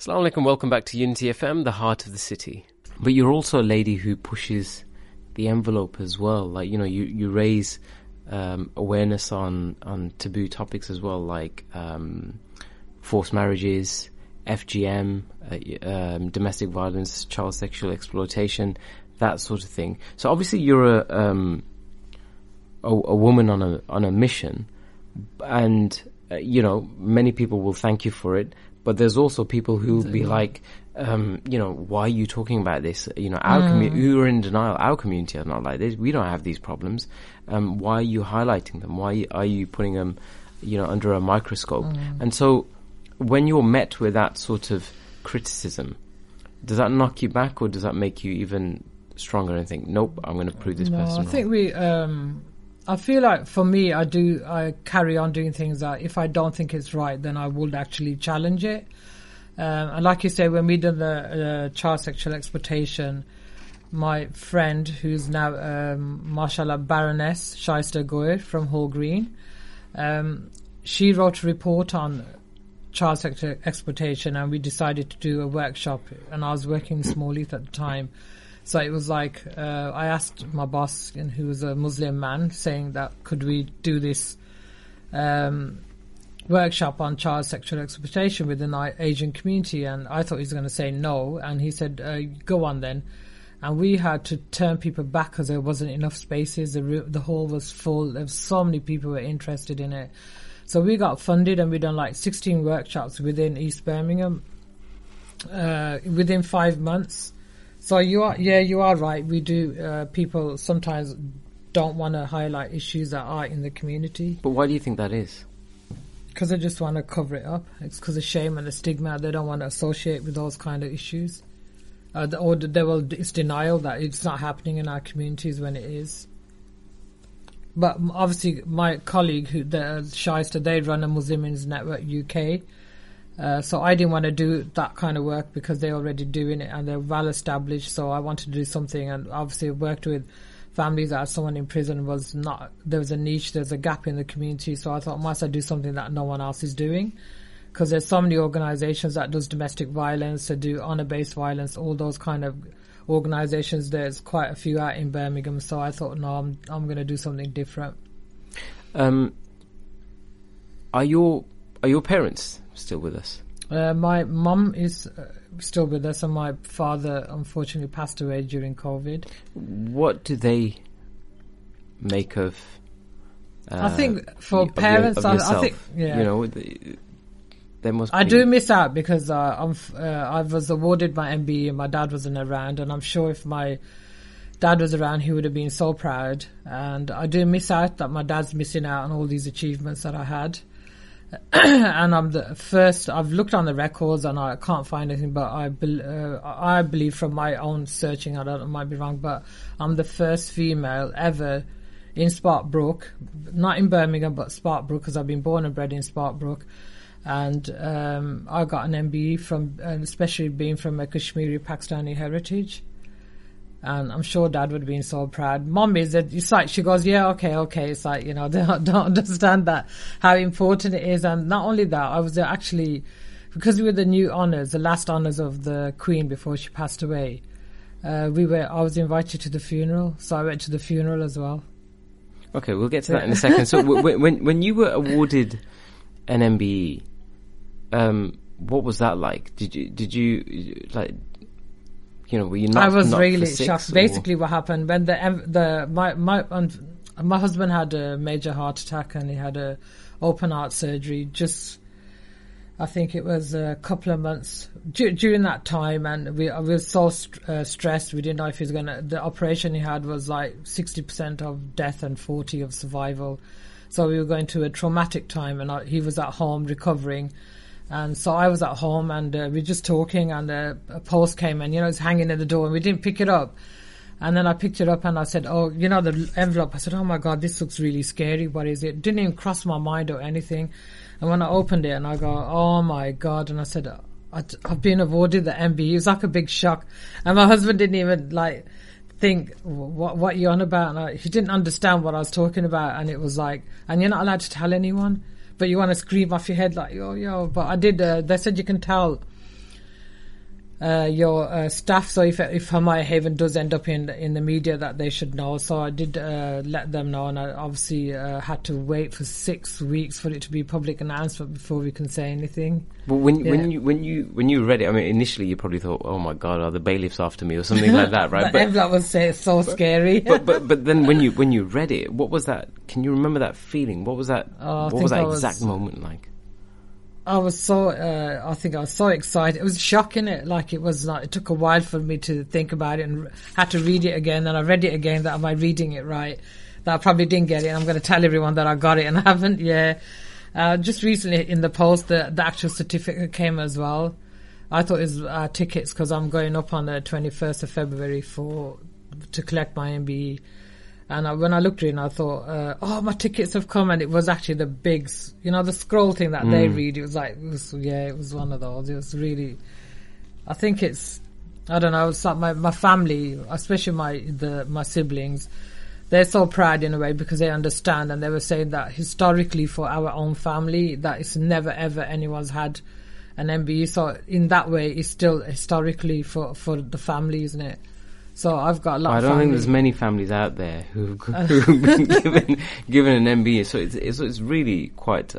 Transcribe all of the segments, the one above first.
Assalamu alaikum, welcome back to Unity FM, the heart of the city. But you're also a lady who pushes the envelope as well. Like, you know, you raise awareness on taboo topics as well, like forced marriages, FGM, domestic violence, child sexual exploitation, that sort of thing. So obviously you're a woman on a mission, and you know, many people will thank you for it. But there's also people who will be like, you know, why are you talking about this? You know, our community, who are in denial, our community are not like this. We don't have these problems. Why are you highlighting them? Why are you putting them, you know, under a microscope? And so when you're met with that sort of criticism, does that knock you back, or does that make you even stronger and think, nope, I'm going to prove this person wrong? I think I feel like for me, I carry on doing things that if I don't think it's right, then I would actually challenge it. And like you say, when we did the child sexual exploitation, my friend, who's now, mashallah, Baroness Shaista Goyer from Hall Green, she wrote a report on child sexual exploitation, and we decided to do a workshop. And I was working in Small Heath at the time. So it was like, I asked my boss, who was a Muslim man, saying that could we do this workshop on child sexual exploitation within the Asian community, and I thought he was going to say no, and he said, go on then. And we had to turn people back because there wasn't enough spaces. The hall was full. There was so many people who were interested in it. So we got funded, and we done like 16 workshops within East Birmingham within 5 months. So you are right. We do. People sometimes don't want to highlight issues that are in the community. But why do you think that is? Because they just want to cover it up. It's because of shame and the stigma. They don't want to associate with those kind of issues. It's denial that it's not happening in our communities when it is. But obviously, my colleague, Shaista, they run a Muslim Women's Network UK. So I didn't want to do that kind of work because they're already doing it and they're well established. So I wanted to do something, and obviously I worked with families that someone in prison there was a niche, there's a gap in the community. So I thought, must I do something that no one else is doing? Because there's so many organizations that does domestic violence, that do honor-based violence, all those kind of organizations. There's quite a few out in Birmingham. So I thought, no, I'm going to do something different. Are your parents still with us? My mum is still with us, and my father unfortunately passed away during COVID. What do they make of? I think for parents, I think, yeah, you know, there must. I do miss out because I was awarded my MBE and my dad wasn't around, and I'm sure if my dad was around, he would have been so proud. And I do miss out that my dad's missing out on all these achievements that I had. And I'm the first. I've looked on the records and I can't find anything, but I believe from my own searching, I might be wrong, but I'm the first female ever in Sparkbrook, not in Birmingham, but Sparkbrook, because I've been born and bred in Sparkbrook. And I got an MBE from, especially being from a Kashmiri Pakistani heritage. And I'm sure Dad would have been so proud. Mom it's like, she goes, yeah, okay. It's like, you know, they don't understand that, how important it is. And not only that, I was actually, because we were the new honours, the last honours of the Queen before she passed away, I was invited to the funeral. So I went to the funeral as well. Okay, we'll get to that in a second. So when you were awarded an MBE, what was that like? Did you like, you know, were you not? I was not really shocked. Basically, what happened when my husband had a major heart attack and he had a open heart surgery. I think it was a couple of months during that time, and we were so stressed. We didn't know if he was gonna. The operation he had was like 60% of death and 40% of survival. So we were going to a traumatic time, and he was at home recovering. And so I was at home, and we were just talking, and a post came, and, you know, it's hanging at the door, and we didn't pick it up. And then I picked it up, and I said, oh, you know, the envelope. I said, oh my God, this looks really scary. What is it? Didn't even cross my mind or anything. And when I opened it, and I go, oh my God. And I said, I've been awarded the MBE. It was like a big shock. And my husband didn't even like think, what you on about? And he didn't understand what I was talking about. And it was like, and you're not allowed to tell anyone. But you want to scream off your head like, yo. But I did, they said you can tell your staff. So if Hamaya Haven does end up in the media, that they should know. So I did let them know, and I obviously had to wait for 6 weeks for it to be public announcement before we can say anything. But when you read it, I mean, initially you probably thought, "Oh my God, are the bailiffs after me?" or something like that, right? The envelope was so scary. But then when you read it, what was that? Can you remember that feeling? What was that? What was that exact moment like? I was I think I was so excited. It was shocking. It took a while for me to think about it and had to read it again. And I read it again, that am I reading it right? That I probably didn't get it. And I'm going to tell everyone that I got it and I haven't. Yeah. Just recently in the post, the actual certificate came as well. I thought it was tickets, because I'm going up on the 21st of February to collect my MBE. And when I looked at it, I thought, my tickets have come. And it was actually the big, the scroll thing that they read. It was it was one of those. It was really, I think I don't know, it's like my family, especially my siblings, they're so proud in a way, because they understand. And they were saying that historically for our own family, that it's never ever anyone's had an MBE. So in that way, it's still historically for the family, isn't it? So I've got a lot of family. I don't think there's many families out there who've been given an MBE. So it's really quite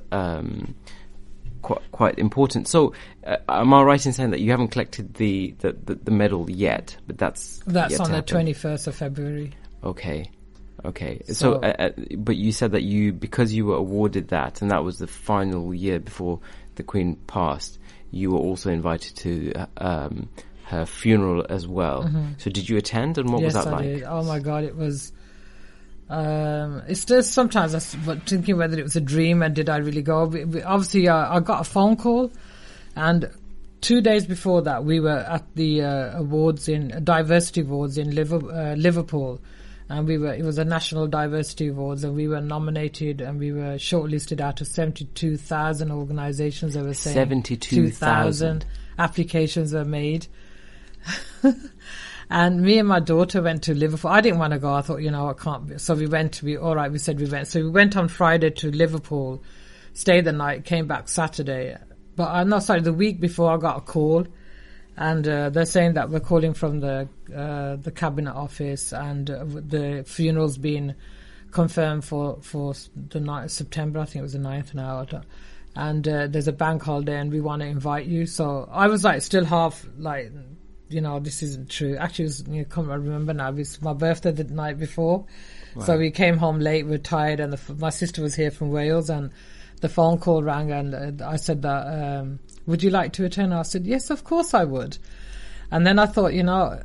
important. So am I right in saying that you haven't collected the medal yet? But that's on the 21st of February. Okay. So but you said that because you were awarded that, and that was the final year before the Queen passed, you were also invited to her funeral as well. Mm-hmm. So did you attend, and what was that like? Yes, I did. Oh my God, it was... it's just sometimes I'm thinking whether it was a dream and did I really go. Obviously, I got a phone call, and 2 days before that, we were at the Diversity Awards in Liverpool. And it was a National Diversity Awards, and we were nominated, and we were shortlisted out of 72,000 organisations. They were saying 72,000 applications were made. And me and my daughter went to Liverpool. I didn't want to go. I thought, I can't. So we went. We said we went. So we went on Friday to Liverpool, stayed the night, came back Saturday. But the week before I got a call, and they're saying that we're calling from the Cabinet Office, and the funeral's been confirmed for the 9th of September. I think it was the 9th now. And there's a bank holiday, and we want to invite you. So I was still half this isn't true. Actually, I remember now. It was my birthday the night before. Wow. So we came home late. We're tired, and my sister was here from Wales, and the phone call rang, and I said that, would you like to attend? I said, yes, of course I would. And then I thought,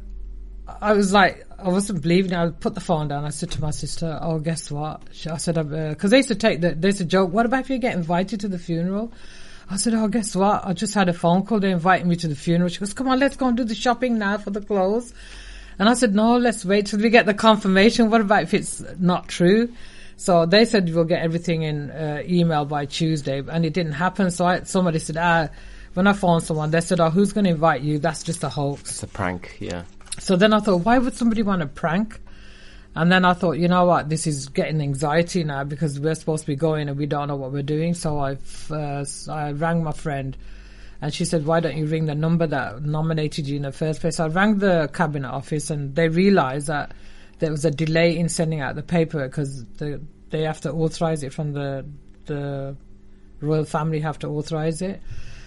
I was I wasn't believing it. I put the phone down. I said to my sister, oh, guess what? I said, because they used to joke, what about if you get invited to the funeral? I said, oh, guess what? I just had a phone call. They invited me to the funeral. She goes, come on, let's go and do the shopping now for the clothes. And I said, no, let's wait till we get the confirmation. What about if it's not true? So they said we'll get everything in email by Tuesday, and it didn't happen. So somebody said, when I phoned someone, they said, oh, who's going to invite you? That's just a hoax. It's a prank, yeah. So then I thought, why would somebody want to prank? And then I thought, you know what, this is getting anxiety now, because we're supposed to be going and we don't know what we're doing. So I rang my friend, and she said, why don't you ring the number that nominated you in the first place? I rang the Cabinet Office, and they realised that there was a delay in sending out the paper, because they have to authorise it from the royal family, have to authorise it.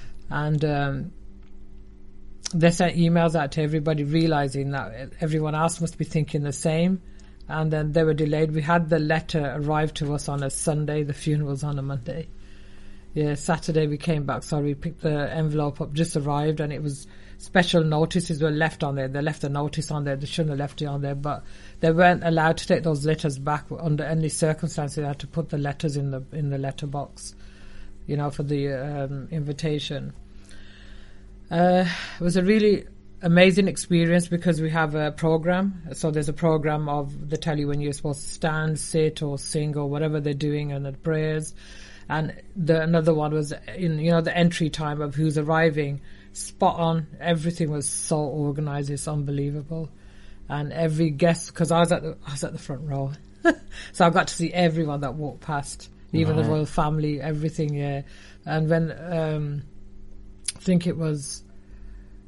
And they sent emails out to everybody, realising that everyone else must be thinking the same. And then they were delayed. We had the letter arrive to us on a Sunday. The funeral's on a Monday. Yeah, Saturday we came back. So we picked the envelope up, just arrived, and it was special notices were left on there. They left a notice on there. They shouldn't have left it on there, but they weren't allowed to take those letters back under any circumstances. They had to put the letters in the letterbox, for the invitation. It was a really amazing experience, because we have a program. So there's a program they tell you when you're supposed to stand, sit, or sing, or whatever they're doing, and the prayers. And another one was the entry time of who's arriving. Spot on. Everything was so organised. It's unbelievable. And every guest, because I was at the front row, so I got to see everyone that walked past, even the royal family, everything. Yeah. And when I think it was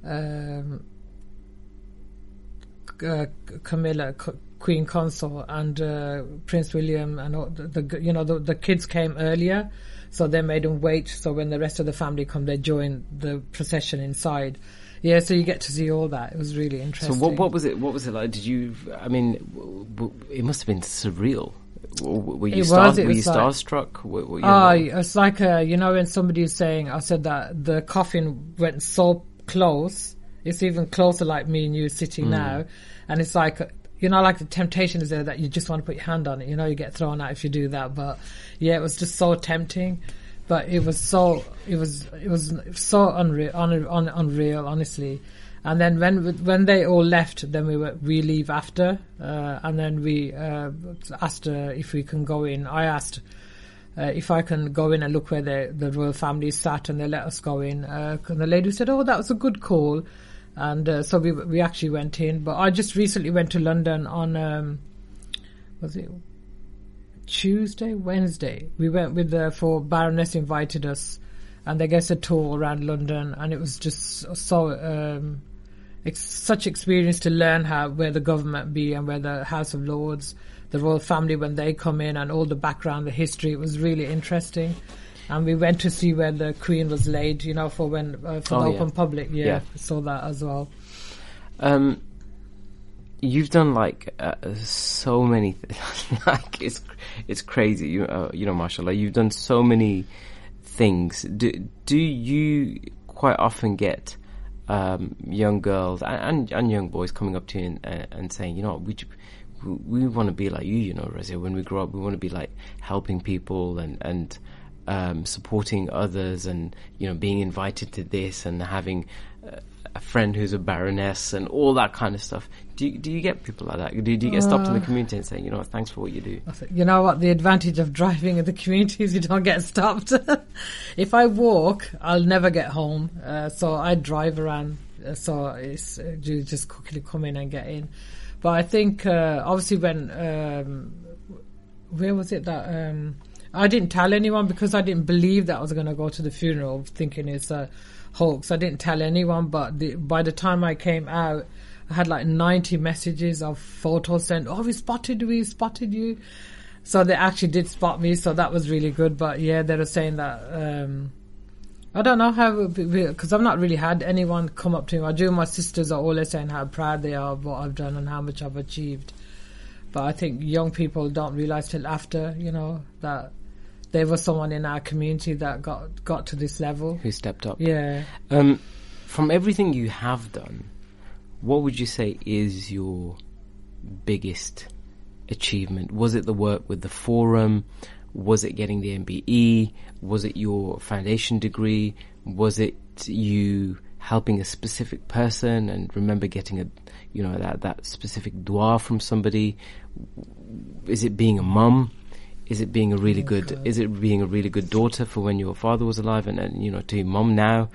Camilla, Queen Consort, and Prince William, and all the kids came earlier, so they made them wait. So when the rest of the family come, they join the procession inside. Yeah, so you get to see all that. It was really interesting. So what was it? What was it like? Did you? I mean, it must have been surreal. Were you starstruck? It's like when somebody's saying, I said that the coffin went so close. It's even closer, like me and you sitting now, and it's like like the temptation is there that you just want to put your hand on it. You get thrown out if you do that. But yeah, it was just so tempting. But it was so unreal, honestly. And then when they all left, then we leave after, and then we asked her if we can go in. I asked if I can go in and look where the royal family sat, and they let us go in. And the lady said, "Oh, that was a good call," and so we actually went in. But I just recently went to London on was it Wednesday? We went for Baroness invited us, and they gave us a tour around London, and it was just so. It's such experience to learn where the government be and where the House of Lords, the royal family, when they come in, and all the background, the history. It was really interesting, and we went to see where the Queen was laid. For the open public. Yeah, saw that as well. You've done so many things. It's crazy. Mashallah, you've done so many things. Do you quite often get young girls and young boys coming up to you and saying, we want to be like you, Razia, when we grow up, we want to be like helping people and supporting others, and being invited to this, and having a friend who's a baroness and all that kind of stuff. Do you get people like that? Do you get stopped in the community and saying, thanks for what you do? You know what? The advantage of driving in the community is you don't get stopped. If I walk, I'll never get home. So I drive around. So it's you just quickly come in and get in. But I think obviously when where was it that I didn't tell anyone because I didn't believe that I was going to go to the funeral, thinking it's a hoax. I didn't tell anyone. But by the time I came out, I had 90 messages of photos sent. Oh, we spotted you. So they actually did spot me. So that was really good. But yeah, they were saying that, I don't know how, because I've not really had anyone come up to me. I do. My sisters are always saying how proud they are of what I've done and how much I've achieved. But I think young people don't realise till after, that there was someone in our community that got to this level. Who stepped up. Yeah. From everything you have done, what would you say is your biggest achievement? Was it the work with the Forum? Was it getting the MBE? Was it your foundation degree? Was it you helping a specific person and remember getting that specific dua from somebody? Is it being a mum? Is it being a really good daughter for when your father was alive and to your mum now?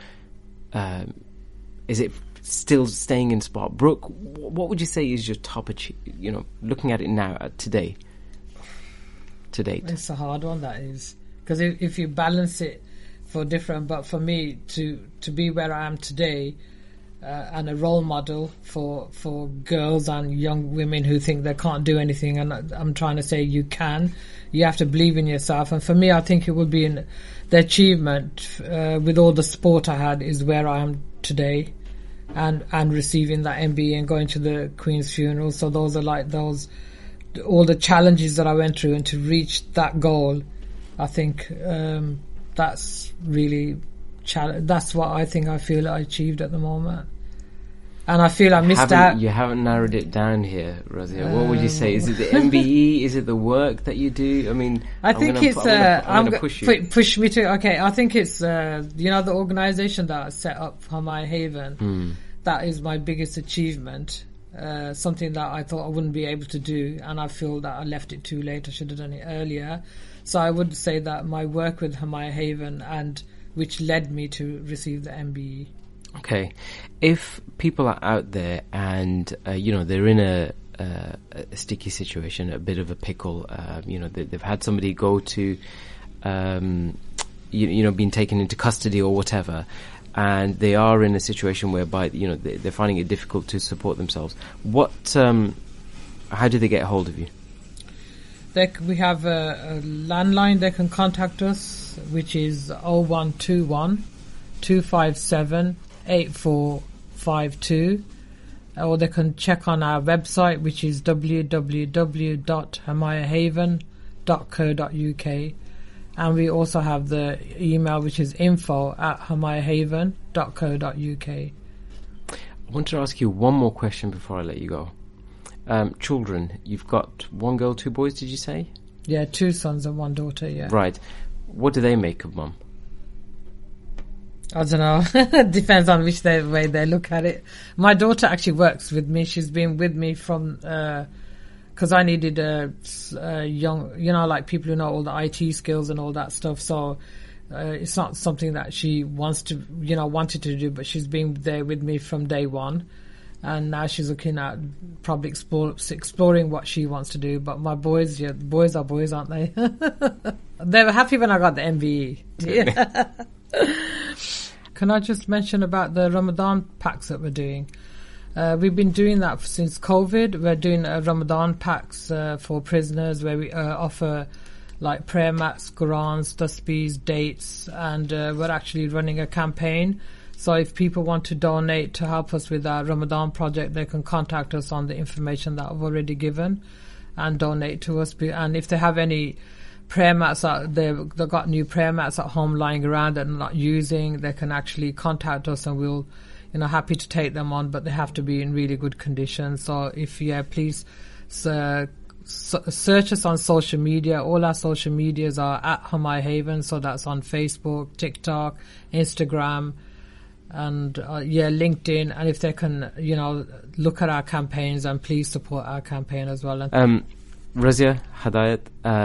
Is it still staying in Sparkbrook? What would you say is your top achievement, looking at it now, to date? It's a hard one, that is. Because if you balance it for different, but for me, to be where I am today, and a role model for girls and young women who think they can't do anything, and I'm trying to say you can. You have to believe in yourself. And for me, I think it would be the achievement with all the sport I had is where I am today. And receiving that MBE and going to the Queen's funeral. So those are all the challenges that I went through, and to reach that goal, I think that's really that's what I think I feel I achieved at the moment. And I feel I missed out. You haven't narrowed it down here, Razia. What would you say? Is it the MBE? Is it the work that you do? I mean, I think I'm gonna push you. Push me to. Okay, I think it's the organisation that I set up Hamaya Haven. That is my biggest achievement. Something that I thought I wouldn't be able to do, and I feel that I left it too late. I should have done it earlier. So I would say that my work with Hamaya Haven, and which led me to receive the MBE. Okay, if people are out there and they're in a sticky situation, a bit of a pickle, they've had somebody go to, been taken into custody or whatever, and they are in a situation whereby, you know, they're finding it difficult to support themselves. How do they get hold of you? We have a landline they can contact us, which is 0121 257 8452, or they can check on our website, which is www.hamayahaven.co.uk, and we also have the email, which is info@hamayahaven.co.uk. I want to ask you one more question before I let you go. Children, you've got one girl, two boys, did you say? Yeah, 2 sons and 1 daughter, yeah. Right. What do they make of Mum? I don't know. Depends on which way they look at it. My daughter actually works with me. She's been with me from... because I needed a young... You know, like people who know all the IT skills and all that stuff. So it's not something that she wanted to do, but she's been there with me from day one. And now she's looking at probably exploring what she wants to do. But my boys, boys are boys, aren't they? They were happy when I got the MBE. Yeah. Can I just mention about the Ramadan packs that we're doing? We've been doing that since COVID. We're doing Ramadan packs for prisoners where we offer like prayer mats, Qurans, tasbeehs, dates, and we're actually running a campaign. So if people want to donate to help us with our Ramadan project, they can contact us on the information that I've already given and donate to us. And if they have any prayer mats, they've got new prayer mats at home lying around that they're not using, they can actually contact us and we'll, happy to take them on, but they have to be in really good condition. So please search us on social media. All our social medias are at Hamaya Haven, so that's on Facebook, TikTok, Instagram, and LinkedIn. And if they can, look at our campaigns, and please support our campaign as well. Razia Hidayat,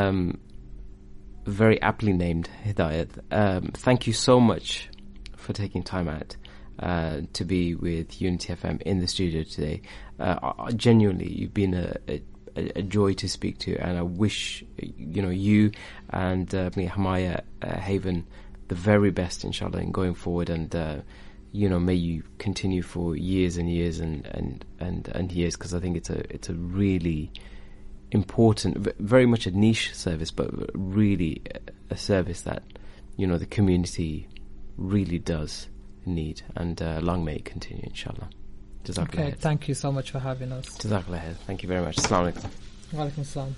very aptly named Hidayat. Thank you so much for taking time out to be with Unity FM in the studio today. Genuinely, you've been a joy to speak to, and I wish you and Hamaya Haven the very best, inshallah, in going forward, and may you continue for years and years and years, because I think it's a really important, very much a niche service, but really a service that the community really does need, and long may it continue, inshallah. Okay, thank you so much for having us. Jazakallah khair. Thank you very much. Assalamu alaikum. Wa alaikum assalam.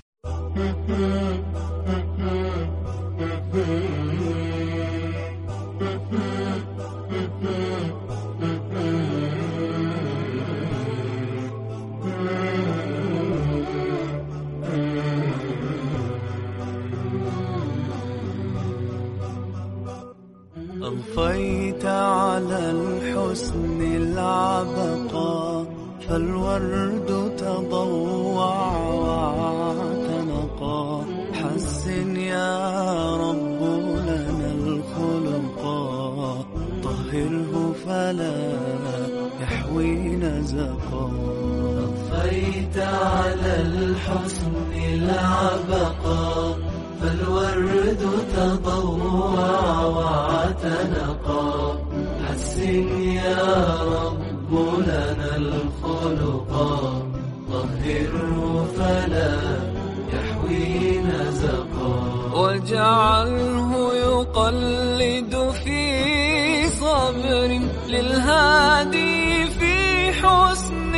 أضفيت على الحسن العبقى فالورد تضوع واعتنقا حسن يا رب لنا الخلقا طهره فلا يحوي نزقا أضفيت على الحسن العبقى فالورد تضوع واعتنقا حسن يا رب لنا الخلقا طهره فلا يحوي نزقا واجعله يقلد في صبر للهادي في حسن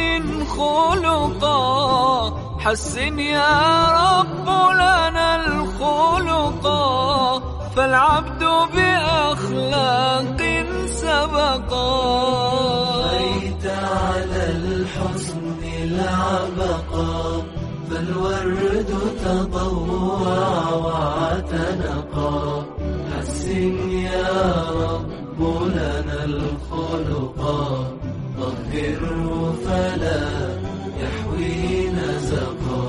خلقا حسن يا رب لنا الخلقا فالعبد بأخلاق سبقا بيت على الحسن العبقا فالورد تضوع واعتنقا حسن يا رب لنا الخلقا طهره فلا يحوي نزقا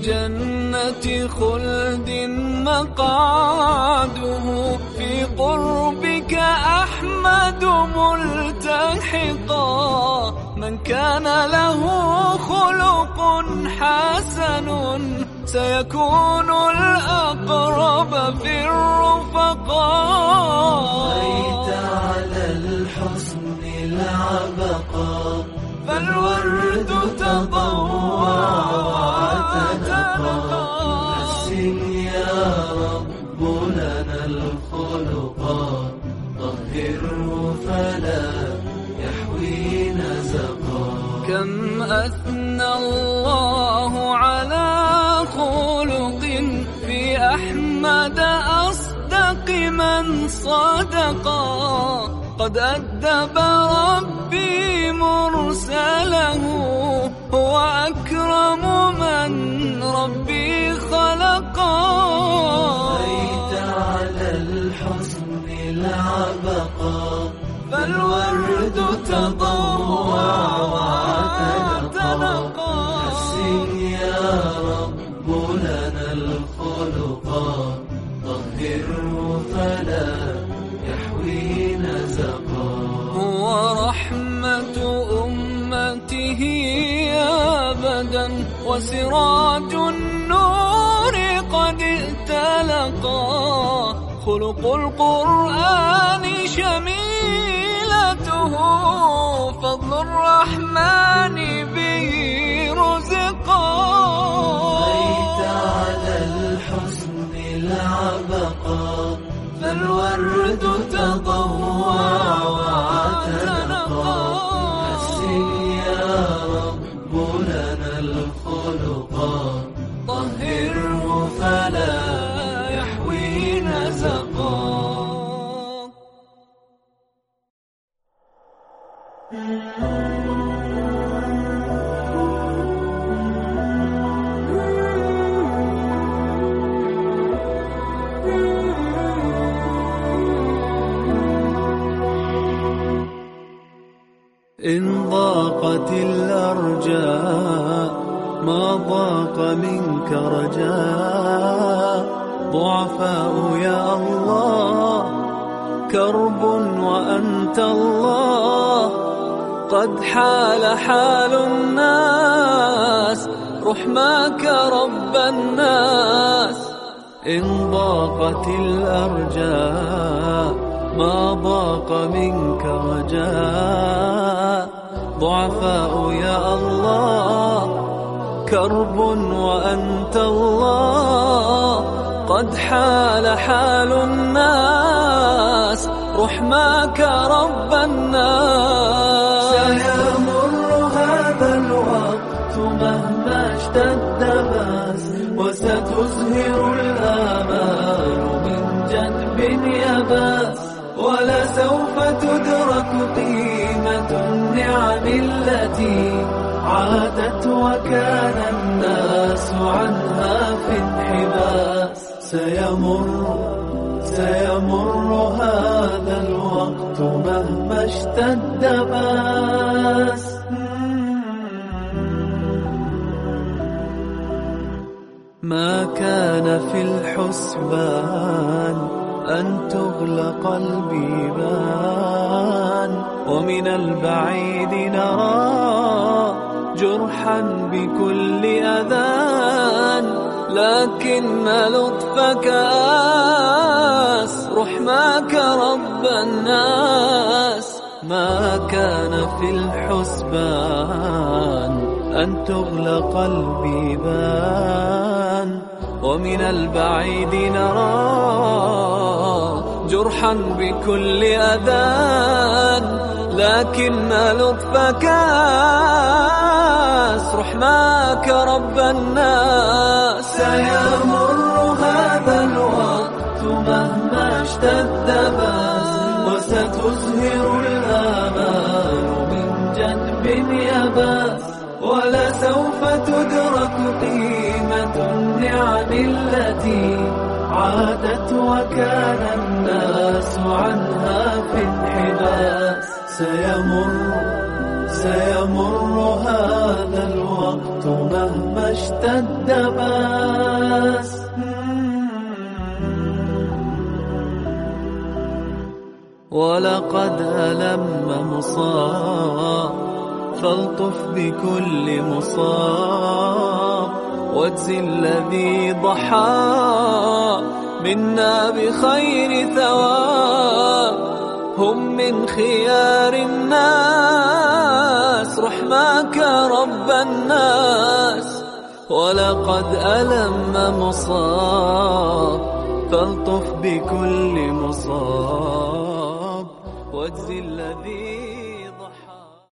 جنة خلد مقعده في قربك أحمد ملتحقا من كان له خلق حسن سيكون الأقرب في الرفقاء بيت على الحسن العبقى فالورد تضوع وتنقى حسن يا رب لنا الخلقا طهره فلا يحوي نزقا كم أثنى الله على خلق في أحمد أصدق من صدقا قد أدب ربي مرسله هو أكرم من ربي خلقا بيت على الحسن العبقا فالورد تضوع وتنقى حسن يا رب لنا الخلقا طهره فلا يحوي نزقا هو رحمة أمته أبدا وسراج النور قد ائتلقا خلق القرآن شميلته فضل الرحمن به رزقا بيت على الحسن العبقا فالورد تضوع وتنقى حسن يا رب لنا الخلقا طهره فلا يحوي نزقا إن ضاقت الأرجاء ما ضاق منك رجاء ضعفاء يا الله كرب وأنت الله قد حال حال الناس رحماك رب الناس إن ضاقت الأرجاء ما ضاق منك رجاء ضعفاء يا الله كرب وأنت الله قد حال حال الناس رحماك رب الناس سيمر هذا الوقت مهما اشتد بأس وستزهر الآمال من جنب يباس ولسوف تدرك قيمة النعم التي عادت وكان الناس عنها في انحباس سيمر هذا الوقت مهما اشتد بأس ما كان في الحسبان أن تغلق البيبان ومن البعيد نرى جرحا بكل أذان لكن لطفك آس رحماك رب الناس ما كان في الحسبان أن تغلق البيبان ومن البعيد نرى جرحا بكل أذان لكن لطفك آس رحماك رب الناس سيمر هذا الوقت مهما اشتد بأس وستزهر الآمال من جنب يباس ولسوف تدرك قيمة النعم التي عادت وكان الناس عنها في انحباس سيمر هذا الوقت مهما اشتد بأس. ولقد ألم مصاب فالطف بكل مصاب، واجزي الذي ضحى منا بخير ثواب. هم من خيار الناس رحماك رب الناس. ولقد ألم مصاب فالطف بكل مصاب، واجزي الذي